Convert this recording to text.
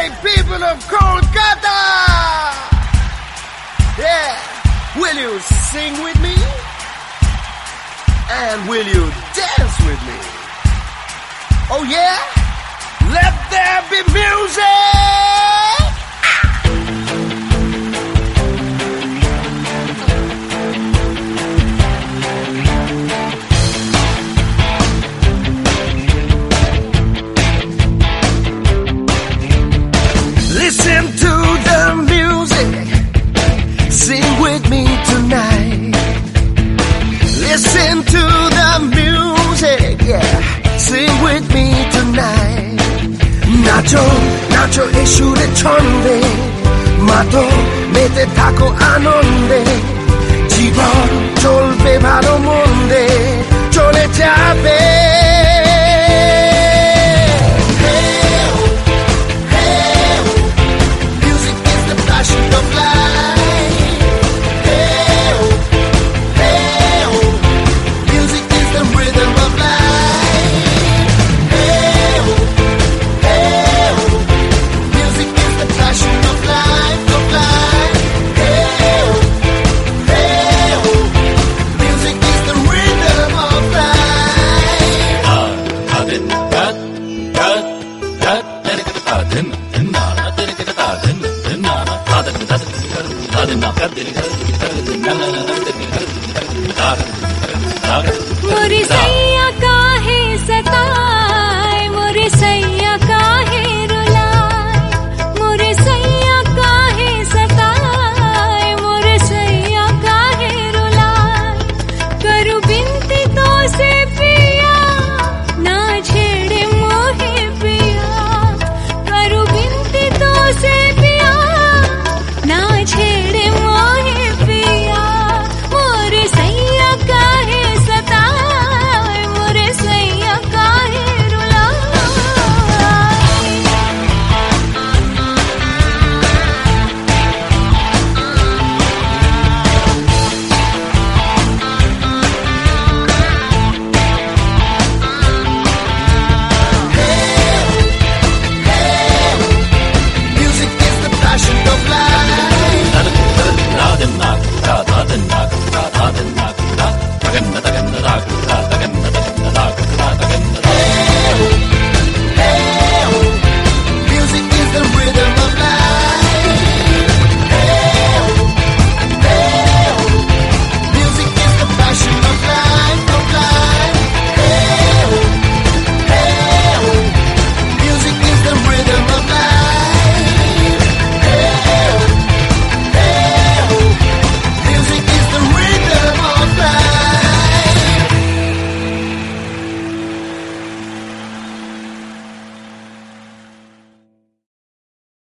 great people of Kolkata! Yeah, will you sing with me? And will you dance with me? Oh yeah? Let there be music! Listen to the music, sing with me tonight. Listen to the music, yeah, sing with me tonight. নাচো নাচো এই সুরে ছন্দে, মাতো মেতে থাকো আনন্দে, জীবন চলবে ভালো মন্দে, চলে যাবে। Not